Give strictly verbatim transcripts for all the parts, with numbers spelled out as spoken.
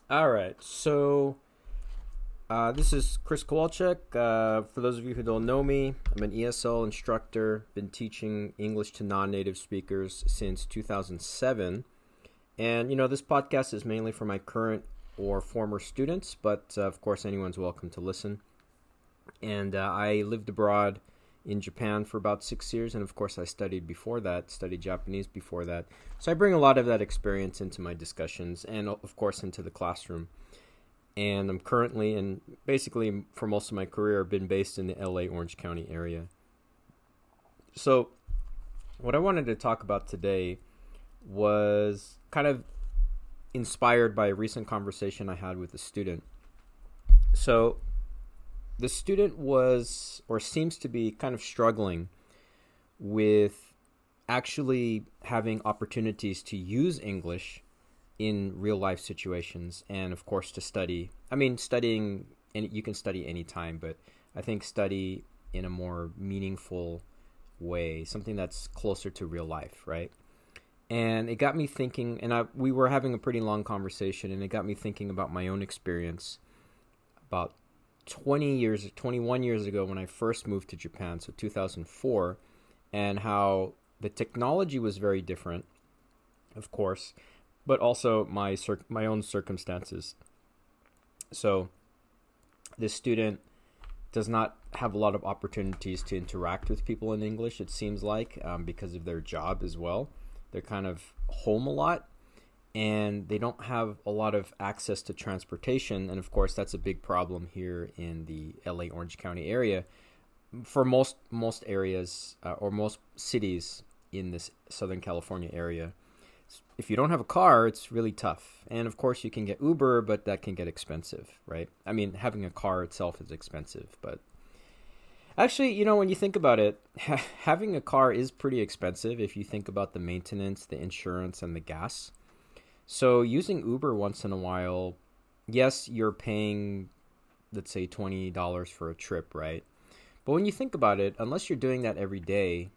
All right. So uh, this is Chris Kowalczyk. Uh, for those of you who don't know me, I'm an E S L instructor. Been teaching English to non-native speakers since two thousand seven. And you know, this podcast is mainly for my current or former students, but uh, of course, anyone's welcome to listen. And uh, I lived abroad in Japan for about six years, and of course, I studied before that, studied Japanese before that. So I bring a lot of that experience into my discussions, and of course, into the classroom. And I'm currently, and basically for most of my career, I've been based in the L A Orange County area. So, what I wanted to talk about today was kind of inspired by a recent conversation I had with a student. So, the student was, or seems to be, kind of struggling with actually having opportunities to use English in real life situations, and of course to study. I mean, studying, and you can study anytime, but I think study in a more meaningful way, something that's closer to real life, right? And it got me thinking, and I we were having a pretty long conversation, and it got me thinking about my own experience about twenty years, twenty-one years ago when I first moved to Japan, so two thousand four, and how the technology was very different, of course, but also my cir- my own circumstances. So this student does not have a lot of opportunities to interact with people in English, it seems like, um, because of their job as well. They're kind of home a lot, and they don't have a lot of access to transportation. And of course, that's a big problem here in the L A Orange County area. For most most areas uh, or most cities in this Southern California area, if you don't have a car, it's really tough. And of course, you can get Uber, but that can get expensive, right? I mean, having a car itself is expensive, but actually, you know, when you think about it, ha- having a car is pretty expensive if you think about the maintenance, the insurance, and the gas. So using Uber once in a while, yes, you're paying, let's say, twenty dollars for a trip, right? But when you think about it, unless you're doing that every day,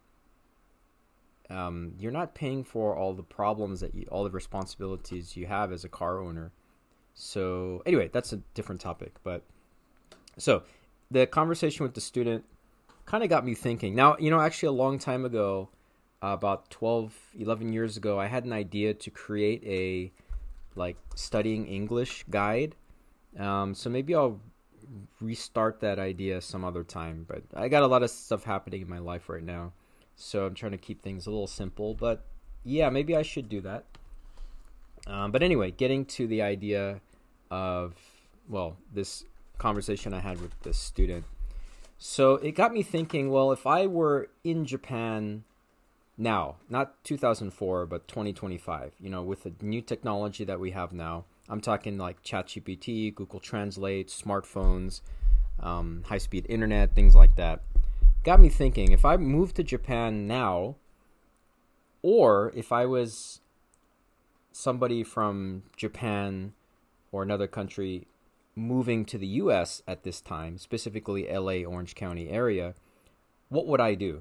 um, you're not paying for all the problems that you, all the responsibilities you have as a car owner. So anyway, that's a different topic. But so the conversation with the student kind of got me thinking. Now, you know, actually a long time ago, uh, about twelve, eleven years ago, I had an idea to create a like studying English guide. Um, so maybe I'll restart that idea some other time. But I got a lot of stuff happening in my life right now, so I'm trying to keep things a little simple. But yeah, maybe I should do that. Um, but anyway, getting to the idea of, well, this conversation I had with this student. So it got me thinking, well, if I were in Japan now, not two thousand four, but twenty twenty-five, you know, with the new technology that we have now, I'm talking like ChatGPT, Google Translate, smartphones, um, high-speed internet, things like that. Got me thinking, if I moved to Japan now, or if I was somebody from Japan or another country moving to the U S at this time, specifically L A Orange County area, what would I do?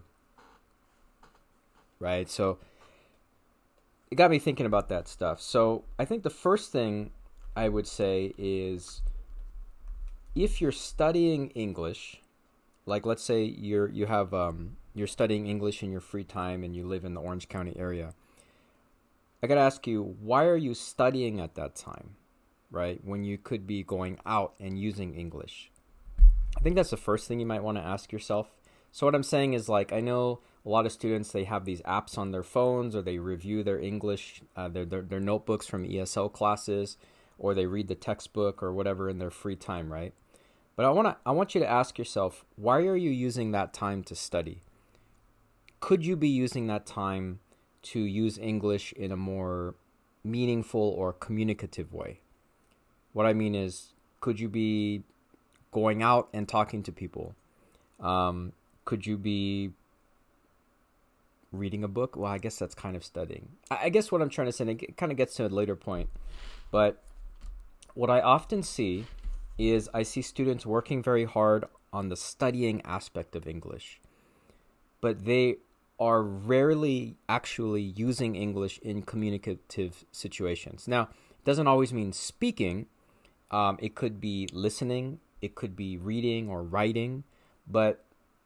Right? So it got me thinking about that stuff. So I think the first thing I would say is, if you're studying English, like let's say you're you have um, you're studying English in your free time and you live in the Orange County area, I gotta ask you, why are you studying at that time, right? When you could be going out and using English. I think that's the first thing you might want to ask yourself. So what I'm saying is, like, I know a lot of students, they have these apps on their phones, or they review their English, uh, their, their their notebooks from E S L classes, or they read the textbook or whatever in their free time, right? But I want to I want you to ask yourself, why are you using that time to study? Could you be using that time to use English in a more meaningful or communicative way? What I mean is, could you be going out and talking to people? Um, could you be reading a book? Well, I guess that's kind of studying. I, I guess what I'm trying to say, and it kind of gets to a later point, but what I often see is I see students working very hard on the studying aspect of English, but they are rarely actually using English in communicative situations. Now, it doesn't always mean speaking. Um, it could be listening. It could be reading or writing. But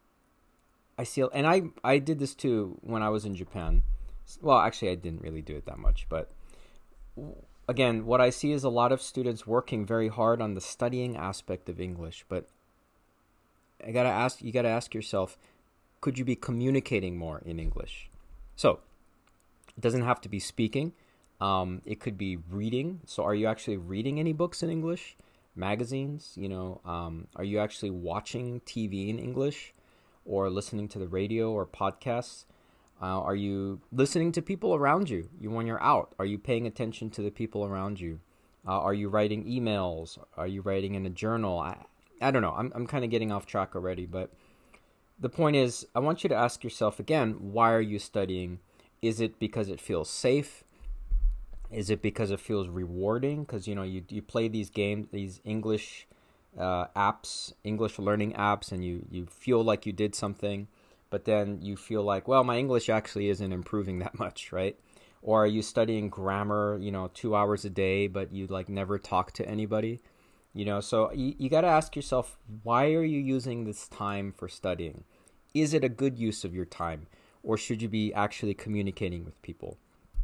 I see, and I, I did this too when I was in Japan. Well, actually, I didn't really do it that much. But again, what I see is a lot of students working very hard on the studying aspect of English. But I gotta ask, you gotta ask yourself, could you be communicating more in English? So it doesn't have to be speaking. Um, it could be reading. So are you actually reading any books in English? Magazines? You know, um, are you actually watching T V in English or listening to the radio or podcasts? Uh, are you listening to people around you? You when you're out, are you paying attention to the people around you? Uh, are you writing emails? Are you writing in a journal? I, I don't know. I'm I'm kind of getting off track already, but the point is, I want you to ask yourself again, why are you studying? Is it because it feels safe? Is it because it feels rewarding? Because, you know, you you play these games, these English uh, apps, English learning apps, and you, you feel like you did something, but then you feel like, well, my English actually isn't improving that much, right? Or are you studying grammar, you know, two hours a day, but you like never talk to anybody? You know, so you, you got to ask yourself, why are you using this time for studying? Is it a good use of your time? Or should you be actually communicating with people?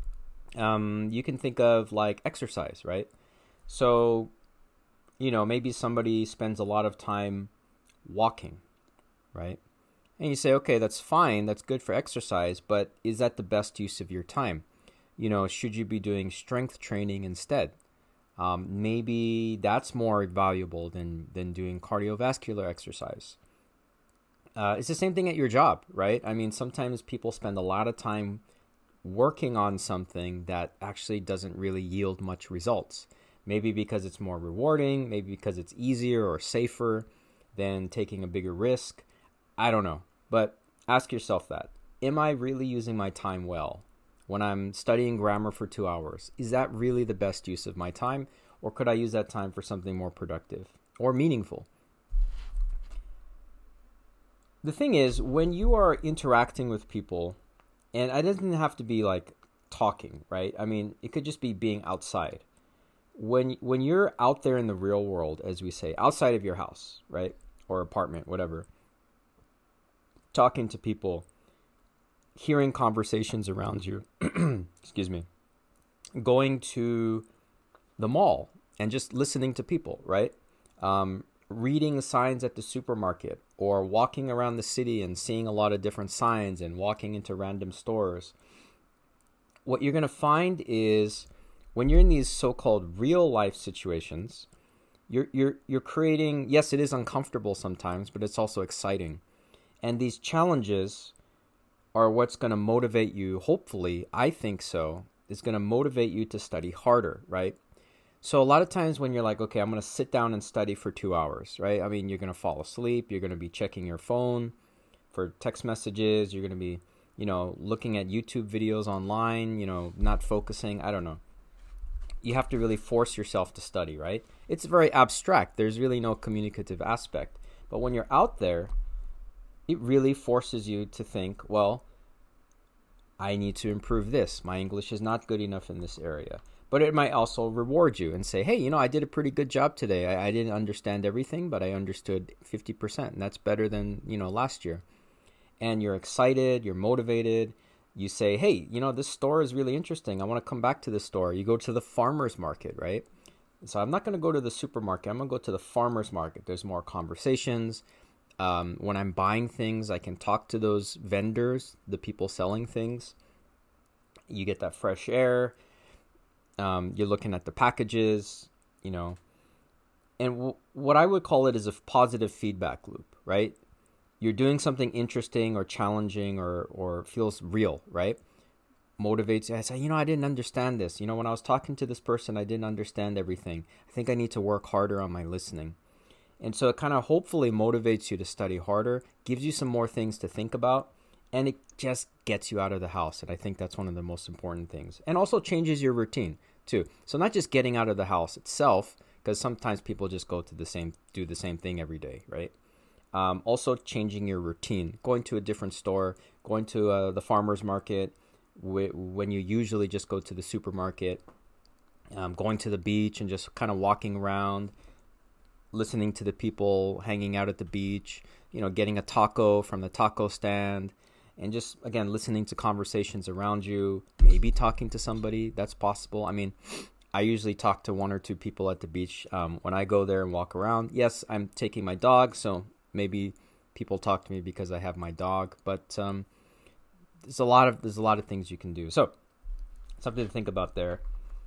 Um, you can think of like exercise, right? So, you know, maybe somebody spends a lot of time walking, right? And you say, okay, that's fine. That's good for exercise, but is that the best use of your time? You know, should you be doing strength training instead? Um, maybe that's more valuable than, than doing cardiovascular exercise. Uh, it's the same thing at your job, right? I mean, sometimes people spend a lot of time working on something that actually doesn't really yield much results. Maybe because it's more rewarding, maybe because it's easier or safer than taking a bigger risk. I don't know. But ask yourself that. Am I really using my time well? When I'm studying grammar for two hours, is that really the best use of my time? Or could I use that time for something more productive or meaningful? The thing is, when you are interacting with people, and it doesn't have to be like talking, right? I mean, it could just be being outside. When when you're out there in the real world, as we say, outside of your house, right? Or apartment, whatever, talking to people, hearing conversations around you, excuse me, going to the mall and just listening to people, right? Um, reading signs at the supermarket or walking around the city and seeing a lot of different signs and walking into random stores. What you're going to find is when you're in these so-called real life situations, you're you're you're creating, yes, it is uncomfortable sometimes, but it's also exciting. And these challenges are what's going to motivate you, hopefully, I think so, is going to motivate you to study harder, right? So a lot of times when you're like, okay, I'm going to sit down and study for two hours, right? I mean, you're going to fall asleep. You're going to be checking your phone for text messages. You're going to be, you know, looking at YouTube videos online, you know, not focusing. I don't know. You have to really force yourself to study, right? It's very abstract. There's really no communicative aspect. But when you're out there, it really forces you to think, well, I need to improve this. My English is not good enough in this area. But it might also reward you and say, hey, you know, I did a pretty good job today. I, I didn't understand everything, but I understood fifty percent. And that's better than, you know, last year. And you're excited, you're motivated. You say, hey, you know, this store is really interesting. I want to come back to this store. You go to the farmer's market, right? So I'm not going to go to the supermarket. I'm going to go to the farmer's market. There's more conversations. Um, when I'm buying things, I can talk to those vendors, the people selling things. You get that fresh air. Um, you're looking at the packages, you know, and w- what I would call it is a positive feedback loop, right? You're doing something interesting or challenging or, or feels real, right? Motivates you. I say, you know, I didn't understand this. You know, when I was talking to this person, I didn't understand everything. I think I need to work harder on my listening. And so it kind of hopefully motivates you to study harder, gives you some more things to think about, and it just gets you out of the house. And I think that's one of the most important things. And also changes your routine too. So not just getting out of the house itself, because sometimes people just go to the same, do the same thing every day, right? Um, also changing your routine, going to a different store, going to uh, the farmer's market wh- when you usually just go to the supermarket. um, going to the beach and just kind of walking around, listening to the people hanging out at the beach, you know, getting a taco from the taco stand, and just, again, listening to conversations around you, maybe talking to somebody. That's possible. I mean, I usually talk to one or two people at the beach um, when I go there and walk around. Yes, I'm taking my dog, so maybe people talk to me because I have my dog, but um, there's a lot of there's a lot of things you can do. So something to think about there.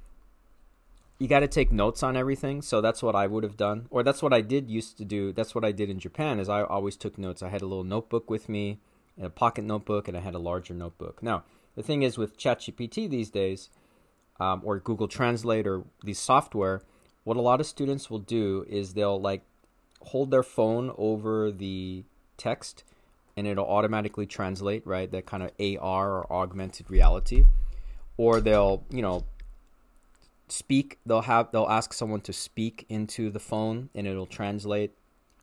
You got to take notes on everything. So that's what I would have done, or that's what I did used to do. That's what I did in Japan, is I always took notes. I had a little notebook with me, a pocket notebook, and I had a larger notebook. Now, the thing is with ChatGPT these days, um, or Google Translate or these software, what a lot of students will do is they'll like hold their phone over the text and it'll automatically translate, right? That kind of A R or augmented reality. Or they'll, you know, speak, they'll have, they'll ask someone to speak into the phone and it'll translate.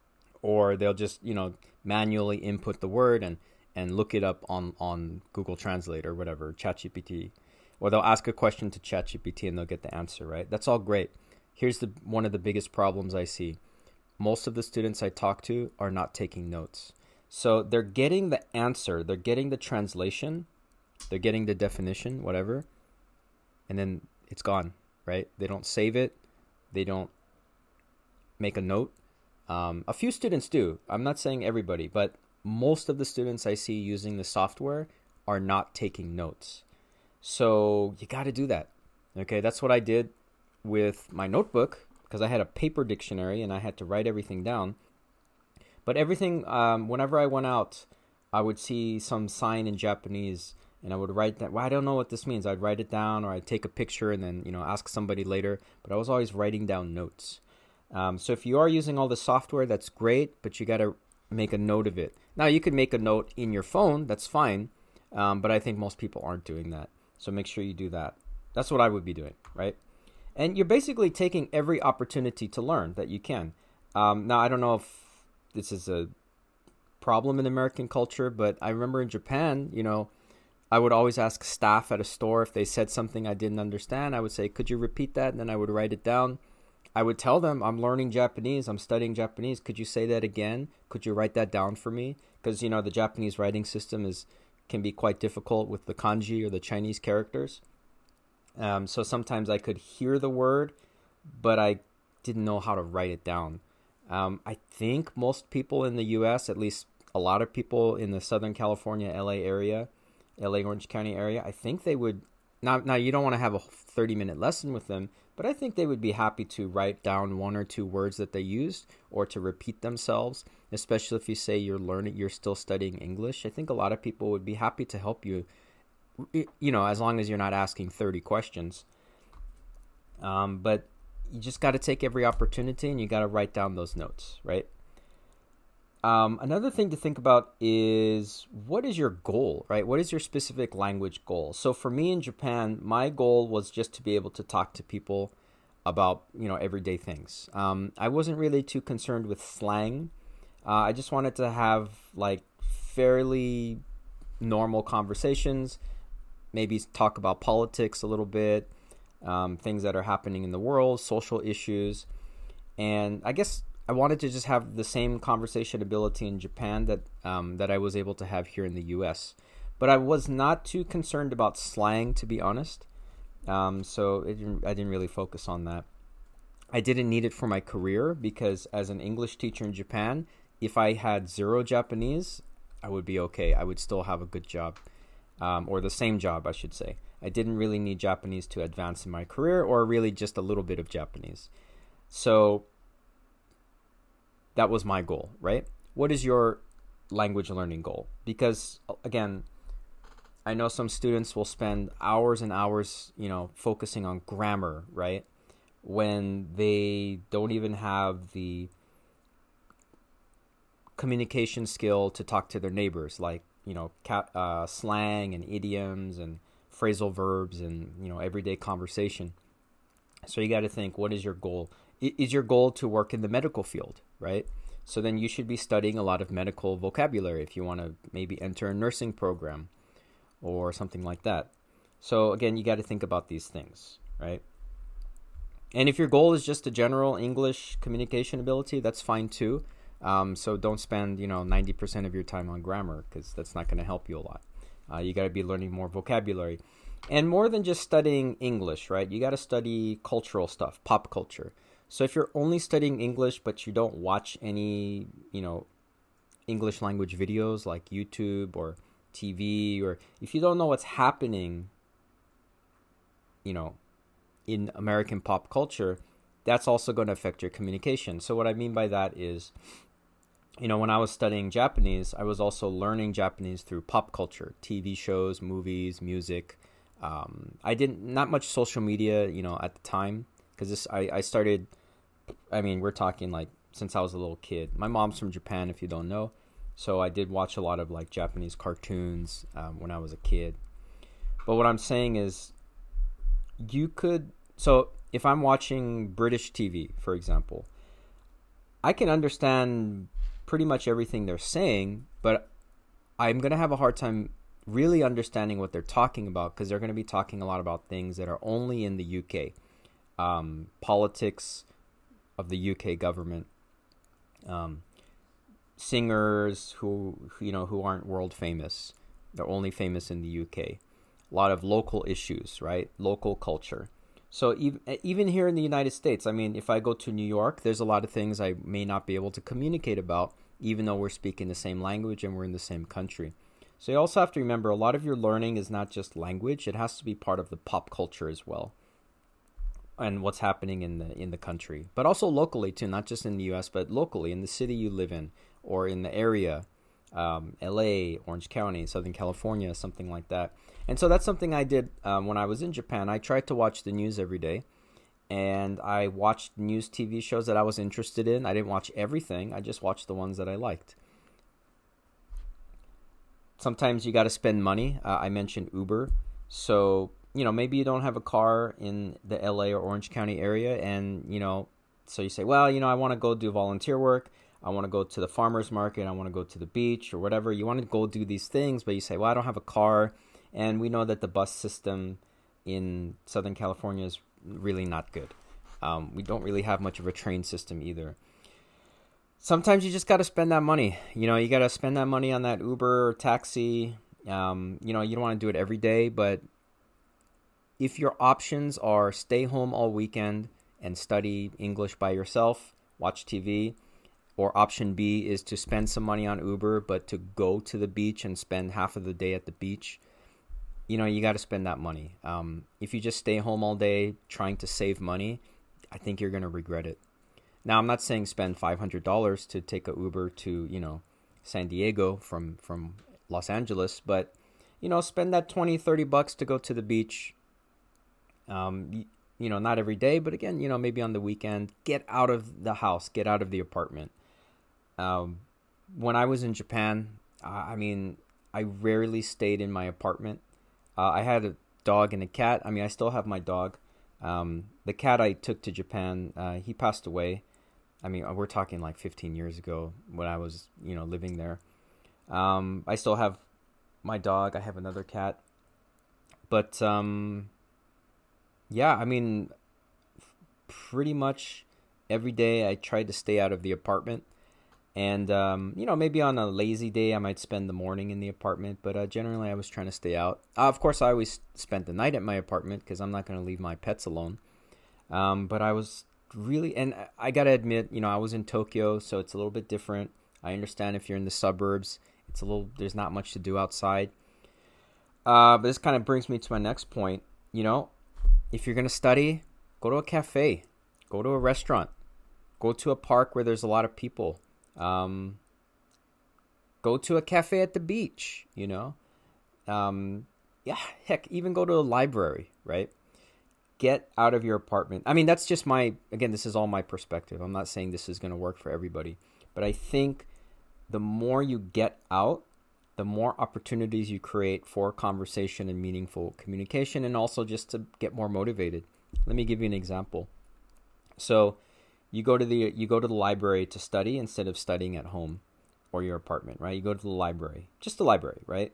Or they'll just, you know, manually input the word and, and look it up on, on Google Translate or whatever, ChatGPT. Or they'll ask a question to ChatGPT and they'll get the answer, right? That's all great. Here's the one of the biggest problems I see. Most of the students I talk to are not taking notes. So they're getting the answer, they're getting the translation, they're getting the definition, whatever, and then it's gone, right? They don't save it. They don't make a note. Um, a few students do. I'm not saying everybody, but most of the students I see using the software are not taking notes. So you got to do that. Okay, that's what I did with my notebook, because I had a paper dictionary and I had to write everything down. But everything, um, whenever I went out, I would see some sign in Japanese and I would write that. Well, I don't know what this means. I'd write it down, or I'd take a picture and then, you know, ask somebody later. But I was always writing down notes. Um, so if you are using all the software, that's great, but you got to make a note of it. Now, you could make a note in your phone. That's fine. Um, but I think most people aren't doing that. So make sure you do that. That's what I would be doing, right? And you're basically taking every opportunity to learn that you can. Um, now, I don't know if this is a problem in American culture, but I remember in Japan, you know, I would always ask staff at a store if they said something I didn't understand. I would say, could you repeat that? And then I would write it down. I would tell them, I'm learning Japanese. I'm studying Japanese. Could you say that again? Could you write that down for me? Because, you know, the Japanese writing system is can be quite difficult with the kanji or the Chinese characters. Um, so sometimes I could hear the word, but I didn't know how to write it down. Um, I think most people in the U S, at least a lot of people in the Southern California, L A area, L A Orange County area, I think they would, now, now you don't want to have a thirty minute lesson with them, but I think they would be happy to write down one or two words that they used or to repeat themselves, especially if you say you're learning, you're still studying English. I think a lot of people would be happy to help you, you know, as long as you're not asking thirty questions. Um, but you just got to take every opportunity and you got to write down those notes, right? Um, another thing to think about is, what is your goal, right? What is your specific language goal? So for me in Japan, my goal was just to be able to talk to people about, you know, everyday things. Um, I wasn't really too concerned with slang. Uh, I just wanted to have like fairly normal conversations, maybe talk about politics a little bit, um, things that are happening in the world, social issues. And I guess I wanted to just have the same conversation ability in Japan that um, that I was able to have here in the U S. But I was not too concerned about slang, to be honest. Um, so it didn't, I didn't really focus on that. I didn't need it for my career because as an English teacher in Japan, if I had zero Japanese, I would be okay. I would still have a good job, um, or the same job, I should say. I didn't really need Japanese to advance in my career, or really just a little bit of Japanese. So that was my goal, right? What is your language learning goal? Because again, I know some students will spend hours and hours, you know, focusing on grammar, right? When they don't even have the communication skill to talk to their neighbors, like, you know, cat, uh, slang and idioms and phrasal verbs and, you know, everyday conversation. So you got to think, what is your goal? Is your goal to work in the medical field, right? So then you should be studying a lot of medical vocabulary if you want to maybe enter a nursing program or something like that. So again, you got to think about these things, right? And if your goal is just a general English communication ability, that's fine too. Um, so don't spend, you know, ninety percent of your time on grammar, because that's not going to help you a lot. Uh, you got to be learning more vocabulary. And more than just studying English, right? You got to study cultural stuff, pop culture. So if you're only studying English, but you don't watch any, you know, English language videos like YouTube or T V, or if you don't know what's happening, you know, in American pop culture, that's also going to affect your communication. So what I mean by that is, you know, when I was studying Japanese, I was also learning Japanese through pop culture, T V shows, movies, music. Um, I didn't, not much social media, you know, at the time, because this, I, I started, I mean, we're talking like since I was a little kid. My mom's from Japan, if you don't know. So I did watch a lot of like Japanese cartoons um, when I was a kid. But what I'm saying is, you could, so if I'm watching British T V, for example, I can understand pretty much everything they're saying, but I'm going to have a hard time really understanding what they're talking about, because they're going to be talking a lot about things that are only in the U K. Um, politics of the U K government. Um, singers who, you know, who aren't world famous. They're only famous in the U K. A lot of local issues, right? Local culture. So even even here in the United States, I mean, if I go to New York, there's a lot of things I may not be able to communicate about, even though we're speaking the same language and we're in the same country. So you also have to remember, a lot of your learning is not just language; it has to be part of the pop culture as well, and what's happening in the in the country, but also locally too, not just in the U S, but locally in the city you live in or in the area, um, L A, Orange County, Southern California, something like that. And so that's something I did um, when I was in Japan. I tried to watch the news every day, and I watched news T V shows that I was interested in. I didn't watch everything. I just watched the ones that I liked. Sometimes you got to spend money. Uh, I mentioned Uber. So, you know, maybe you don't have a car in the L A or Orange County area, and, you know, so you say, well, you know, I want to go do volunteer work. I want to go to the farmer's market. I want to go to the beach or whatever. You want to go do these things, but you say, well, I don't have a car. And we know that the bus system in Southern California is really not good. Um, we don't really have much of a train system either. Sometimes you just got to spend that money. You know, you got to spend that money on that Uber or taxi. Um, you know, you don't want to do it every day, but if your options are stay home all weekend and study English by yourself, watch T V, or option B is to spend some money on Uber, but to go to the beach and spend half of the day at the beach, you know, you got to spend that money. Um, if you just stay home all day trying to save money, I think you're going to regret it. Now, I'm not saying spend five hundred dollars to take a Uber to, you know, San Diego from, from Los Angeles, but, you know, spend that twenty, thirty bucks to go to the beach. Um, you, you know, not every day, but again, you know, maybe on the weekend. Get out of the house, get out of the apartment. Um, when I was in Japan, uh, I mean, I rarely stayed in my apartment. Uh, I had a dog and a cat. I mean, I still have my dog. Um, the cat I took to Japan, uh, he passed away. I mean, we're talking like fifteen years ago when I was, you know, living there. Um, I still have my dog. I have another cat. But, um, yeah, I mean, pretty much every day I tried to stay out of the apartment. And, um, you know, maybe on a lazy day, I might spend the morning in the apartment. But uh, generally, I was trying to stay out. Uh, of course, I always spent the night at my apartment because I'm not going to leave my pets alone. Um, but I was really, and I got to admit, you know, I was in Tokyo, so it's a little bit different. I understand if you're in the suburbs, it's a little, there's not much to do outside. Uh, but this kind of brings me to my next point. You know, if you're going to study, go to a cafe, go to a restaurant, go to a park where there's a lot of people. Um, go to a cafe at the beach, you know, um, yeah, heck, even go to a library, right? Get out of your apartment. I mean, that's just my, again, this is all my perspective. I'm not saying this is going to work for everybody, but I think the more you get out, the more opportunities you create for conversation and meaningful communication, and also just to get more motivated. Let me give you an example. So, You go to the you go to the library to study instead of studying at home or your apartment, right? You go to the library, just the library, right?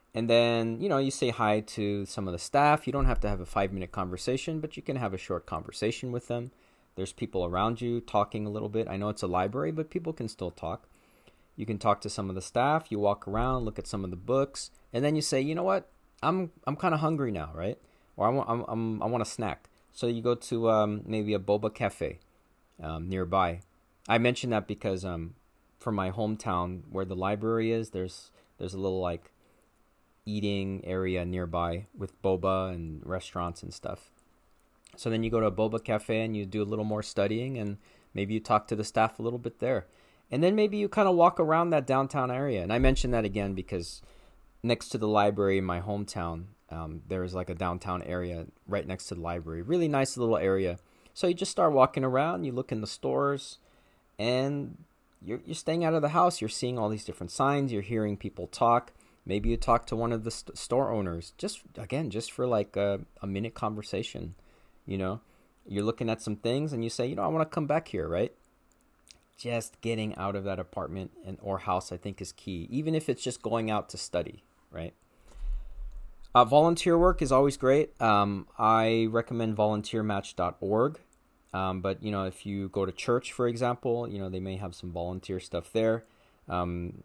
And then, you know, you say hi to some of the staff. You don't have to have a five minute conversation, but you can have a short conversation with them. There's people around you talking a little bit. I know it's a library, but people can still talk. You can talk to some of the staff. You walk around, look at some of the books, and then you say, you know what? I'm I'm kind of hungry now, right? Or I want I'm, I'm, I want a snack. So you go to um, maybe a boba cafe um, nearby. I mention that because um, from my hometown where the library is, there's there's a little like eating area nearby with boba and restaurants and stuff. So then you go to a boba cafe and you do a little more studying, and maybe you talk to the staff a little bit there. And then maybe you kind of walk around that downtown area. And I mention that again because next to the library in my hometown, um, there's like a downtown area right next to the library. Really nice little area. So you just start walking around, you look in the stores, and you're you're staying out of the house. You're seeing all these different signs. You're hearing people talk. Maybe you talk to one of the st- store owners. Just, again, just for like a, a minute conversation, you know. You're looking at some things and you say, you know, I want to come back here, right? Just getting out of that apartment and or house, I think, is key. Even if it's just going out to study, right? Uh, volunteer work is always great. Um, I recommend volunteer match dot org. Um, but, you know, if you go to church, for example, you know, they may have some volunteer stuff there. Um,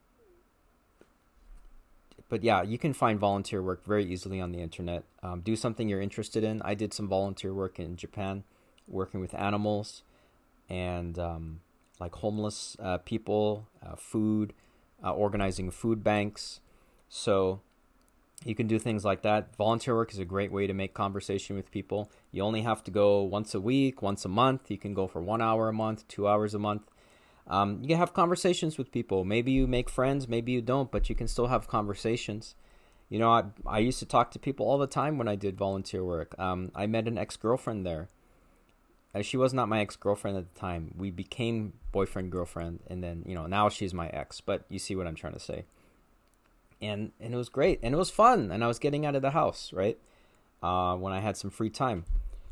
but yeah, you can find volunteer work very easily on the internet. Um, do something you're interested in. I did some volunteer work in Japan, working with animals and um, like homeless uh, people, uh, food, uh, organizing food banks. So you can do things like that. Volunteer work is a great way to make conversation with people. You only have to go once a week, once a month. You can go for one hour a month, two hours a month. Um, you can have conversations with people. Maybe you make friends, maybe you don't, but you can still have conversations. You know, I I used to talk to people all the time when I did volunteer work. Um, I met an ex-girlfriend there. Uh, she was not my ex-girlfriend at the time. We became boyfriend, girlfriend, and then, you know, now she's my ex. But you see what I'm trying to say. And and it was great, and it was fun, and I was getting out of the house, right? Uh, when I had some free time.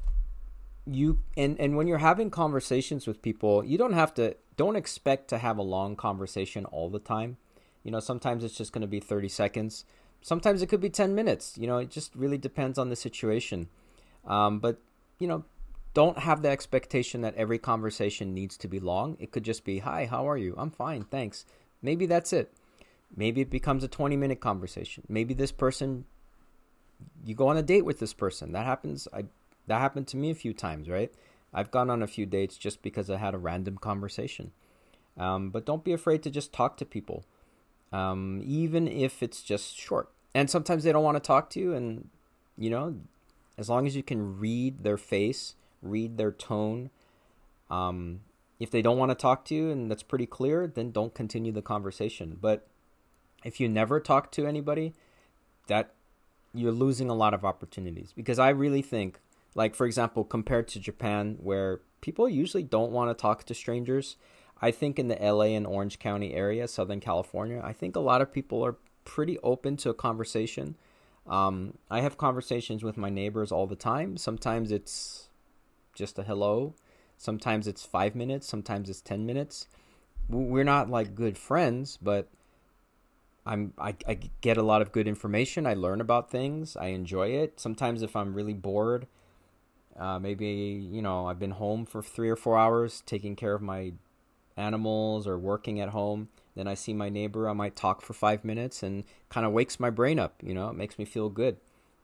You and and when you're having conversations with people, you don't have to don't expect to have a long conversation all the time. You know, sometimes it's just going to be thirty seconds. Sometimes it could be ten minutes. You know, it just really depends on the situation. Um, but, you know, don't have the expectation that every conversation needs to be long. It could just be, hi, how are you? I'm fine, thanks. Maybe that's it. Maybe it becomes a twenty-minute conversation. Maybe this person, you go on a date with this person. That happens. I That happened to me a few times, right? I've gone on a few dates just because I had a random conversation. Um, but don't be afraid to just talk to people, um, even if it's just short. And sometimes they don't want to talk to you. And, you know, as long as you can read their face, read their tone, um, if they don't want to talk to you and that's pretty clear, then don't continue the conversation. But if you never talk to anybody, that you're losing a lot of opportunities. Because I really think, like, for example, compared to Japan, where people usually don't want to talk to strangers, I think in the L A and Orange County area, Southern California, I think a lot of people are pretty open to a conversation. Um, I have conversations with my neighbors all the time. Sometimes it's just a hello. Sometimes it's five minutes. Sometimes it's ten minutes. We're not like good friends, but I'm I, I get a lot of good information. I learn about things. I enjoy it. Sometimes if I'm really bored, Uh, maybe, you know, I've been home for three or four hours taking care of my animals or working at home. Then I see my neighbor. I might talk for five minutes and kind of wakes my brain up. You know, it makes me feel good.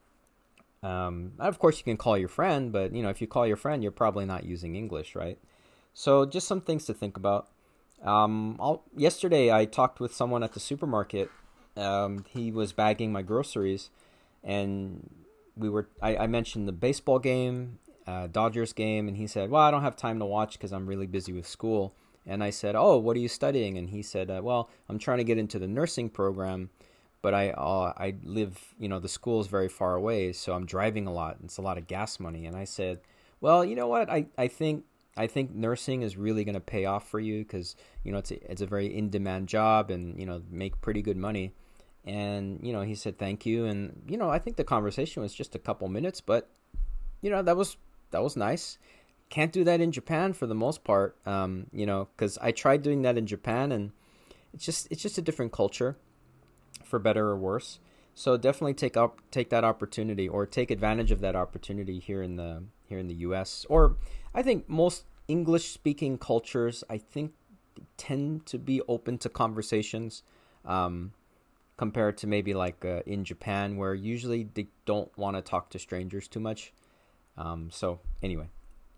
Um, of course, you can call your friend, but, you know, if you call your friend, you're probably not using English, right? So just some things to think about. Um, I'll, yesterday, I talked with someone at the supermarket. Um, he was bagging my groceries, and we were. I, I mentioned the baseball game, uh, Dodgers game, and he said, well, I don't have time to watch because I'm really busy with school. And I said, oh, what are you studying? And he said, uh, well, I'm trying to get into the nursing program, but I uh, I live, you know, the school is very far away, so I'm driving a lot. It's a lot of gas money. And I said, well, you know what? I, I think I think nursing is really going to pay off for you because, you know, it's a, it's a very in-demand job and, you know, make pretty good money. And, you know, he said, thank you. And, you know, I think the conversation was just a couple minutes, but, you know, that was, that was nice. Can't do that in Japan for the most part. Um, you know, cause I tried doing that in Japan and it's just, it's just a different culture for better or worse. So definitely take up take that opportunity, or take advantage of that opportunity here in the here in the U S. Or I think most English speaking cultures, I think, tend to be open to conversations, um, compared to maybe like uh, in Japan, where usually they don't want to talk to strangers too much. Um, so anyway,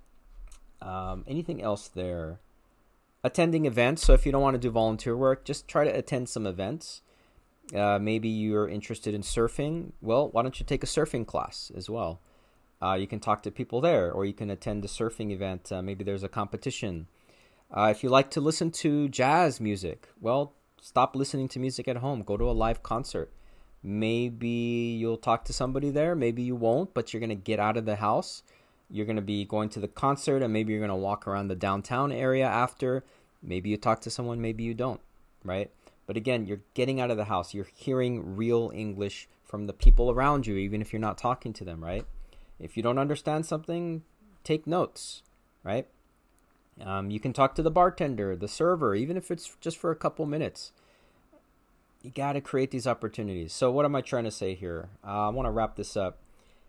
um, anything else there? Attending events. So if you don't want to do volunteer work, just try to attend some events. Uh, maybe you're interested in surfing. Well, why don't you take a surfing class as well? Uh, you can talk to people there, or you can attend a surfing event. Uh, maybe there's a competition. Uh, if you like to listen to jazz music, well, stop listening to music at home. Go to a live concert. Maybe you'll talk to somebody there. Maybe you won't, but you're going to get out of the house. You're going to be going to the concert, and maybe you're going to walk around the downtown area after. Maybe you talk to someone, maybe you don't, right? But again, you're getting out of the house. You're hearing real English from the people around you, even if you're not talking to them, right? If you don't understand something, take notes, right? Um, you can talk to the bartender, the server, even if it's just for a couple minutes. You got to create these opportunities. So what am I trying to say here? Uh, I want to wrap this up.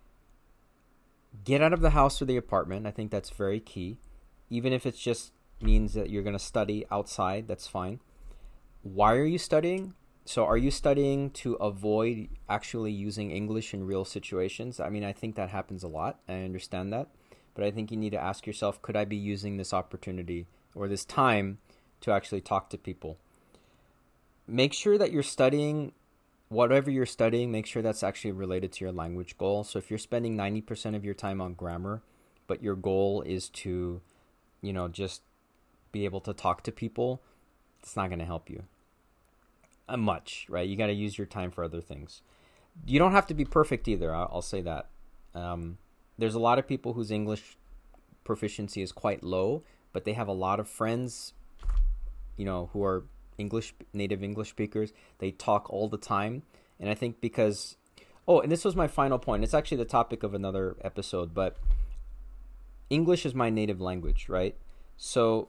Get out of the house or the apartment. I think that's very key. Even if it just means that you're going to study outside, that's fine. Why are you studying? So are you studying to avoid actually using English in real situations? I mean, I think that happens a lot. I understand that. But I think you need to ask yourself, could I be using this opportunity or this time to actually talk to people? Make sure that you're studying, whatever you're studying, make sure that's actually related to your language goal. So if you're spending ninety percent of your time on grammar, but your goal is to, you know, just be able to talk to people, it's not going to help you uh, much, right? You got to use your time for other things. You don't have to be perfect either. I'll, I'll say that. Um, there's a lot of people whose English proficiency is quite low, but they have a lot of friends, you know, who are English, native English speakers. They talk all the time. And I think because, oh, and this was my final point. It's actually the topic of another episode, but English is my native language, right? So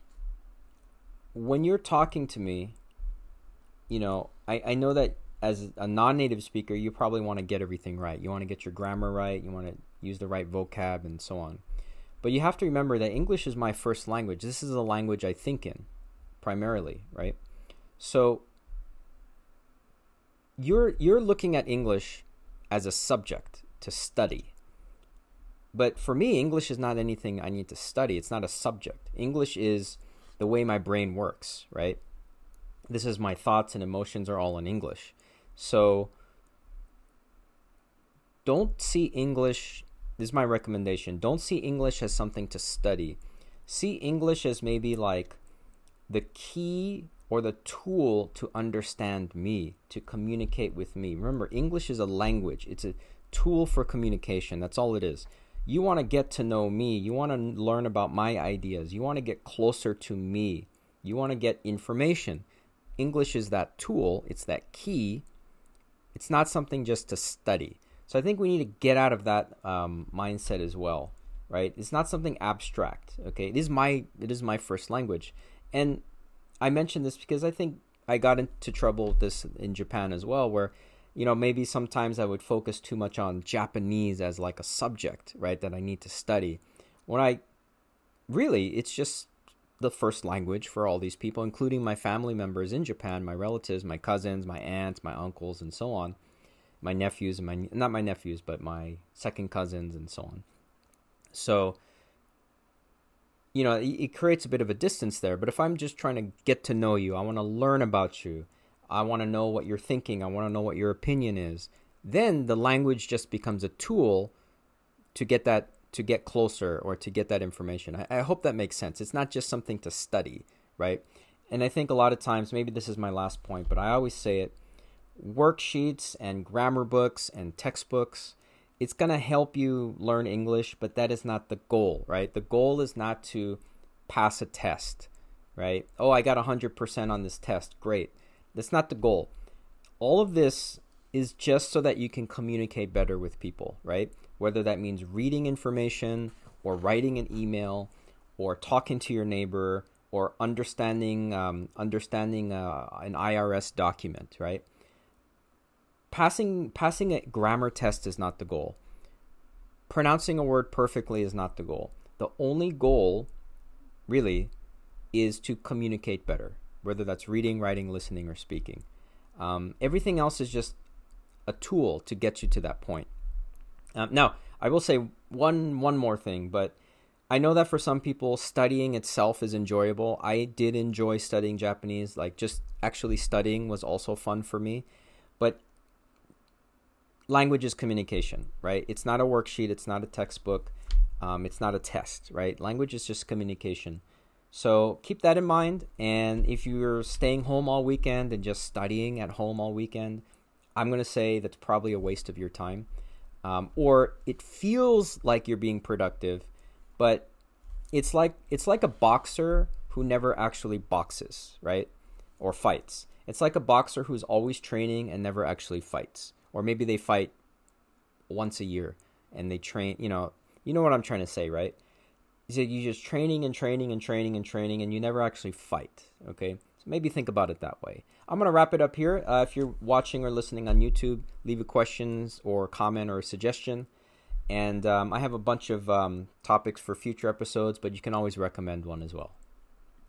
when you're talking to me, you know, I, I know that as a non-native speaker, you probably want to get everything right. You want to get your grammar right. You want to use the right vocab and so on. But you have to remember that English is my first language. This is a language I think in primarily, right? So you're you're looking at English as a subject to study. But for me, English is not anything I need to study. It's not a subject. English is the way my brain works, right? This is my thoughts and emotions are all in English. So don't see English, this is my recommendation, don't see English as something to study. See English as maybe like the key or the tool to understand me, to communicate with me. Remember, English is a language. It's a tool for communication. That's all it is. You want to get to know me. You want to learn about my ideas. You want to get closer to me. You want to get information. English is that tool. It's that key. It's not something just to study. So I think we need to get out of that um, mindset as well, right? It's not something abstract, okay? It is my it is my first language. And I mentioned this because I think I got into trouble with this in Japan as well, where, you know, maybe sometimes I would focus too much on Japanese as like a subject, right, that I need to study. When I really, it's just the first language for all these people, including my family members in Japan, my relatives, my cousins, my aunts, my uncles, and so on. My nephews and my, not my nephews, but my second cousins and so on. So, you know, it, it creates a bit of a distance there. But if I'm just trying to get to know you, I want to learn about you, I want to know what you're thinking, I want to know what your opinion is, then the language just becomes a tool to get that, to get closer or to get that information. I, I hope that makes sense. It's not just something to study, right? And I think a lot of times, maybe this is my last point, but I always say it, worksheets and grammar books and textbooks, it's going to help you learn English, but that is not the goal, right? The goal is not to pass a test, right? Oh, I got one hundred percent on this test. Great. That's not the goal. All of this is just so that you can communicate better with people, right? Whether that means reading information or writing an email or talking to your neighbor or understanding um, understanding uh, an I R S document, right? passing passing a grammar test is not the goal. Pronouncing a word perfectly is not the goal. The only goal, really, is to communicate better, whether that's reading, writing, listening, or speaking. Um, everything else is just a tool to get you to that point. Um, now, I will say one one more thing, but I know that for some people, studying itself is enjoyable. I did enjoy studying Japanese. Like, just actually studying was also fun for me. But language is communication, right? It's not a worksheet. It's not a textbook. Um, it's not a test, right? Language is just communication. So keep that in mind. And if you're staying home all weekend and just studying at home all weekend, I'm going to say that's probably a waste of your time. Um, or it feels like you're being productive, but it's like it's like a boxer who never actually boxes, right? Or fights. It's like a boxer who's always training and never actually fights. Or maybe they fight once a year and they train, you know, you know what I'm trying to say, right? So you're just training and training and training and training and you never actually fight, okay? So maybe think about it that way. I'm going to wrap it up here. Uh, if you're watching or listening on YouTube, leave a questions or comment or a suggestion. And um, I have a bunch of um, topics for future episodes, but you can always recommend one as well.